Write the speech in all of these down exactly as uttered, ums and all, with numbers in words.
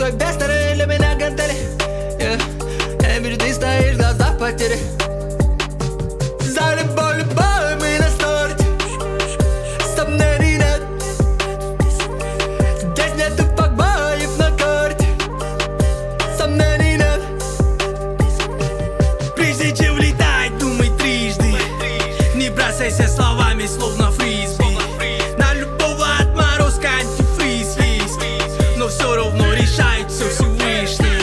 твой бесстарый для меня гантели. yeah. Я вижу, ты стоишь в глазах потери. За любовь, любовь мы на старте. Сомнений нет. Здесь нету факбоев на карте. Сомнений нет. Прежде чем улетать, думай трижды. Не бросайся словами, словно фрисби. На любого отморозка антифриз есть, но все равно решает все Всевышний.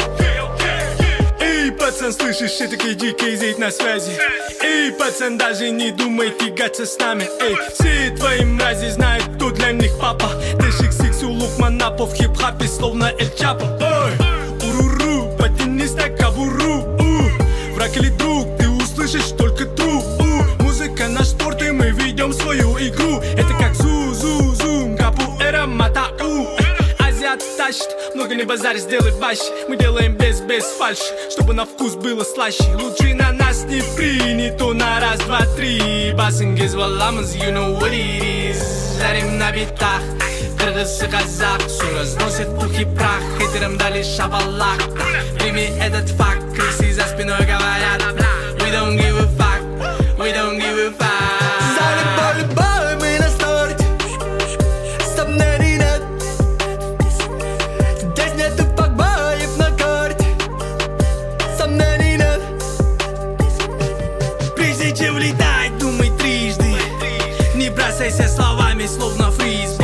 Эй, пацан, слышишь, это кей ди кей зет на связи. Эй, пацан, даже не думай тягаться с нами. Эй, все твои мрази знают, кто для них папа. Дэш икс икс у Лукмана в хип-хапе, словно Эль Чапо. Ой, уруру, потянись на кабуру. У, враг или друг, ты услышишь только тру. У, музыка наш спорт, и мы ведем свою игру. Это как зу-зу-зум, капуэра, матау. Азиат тащит, много не базарь, сделай бащ. Мы делаем без, без фальш, чтобы на вкус было слаще. Лучше на нас не принято на раз, два, три. Басингиз, валамаз, you know what it is. Жарим на битах, кыргыз и казах. Все разносит пух и прах, хейтерам дали шабалак. Прими этот факт, крысы за спиной говорят. We don't give a fuck, we don't give a fuck. За любовь, любовь мы на старте. Сомнений нет. Здесь нету факбоев на карте. Сомнений нет. Прежде чем улетать, думай трижды. Не бросайся словами, словно фрисби.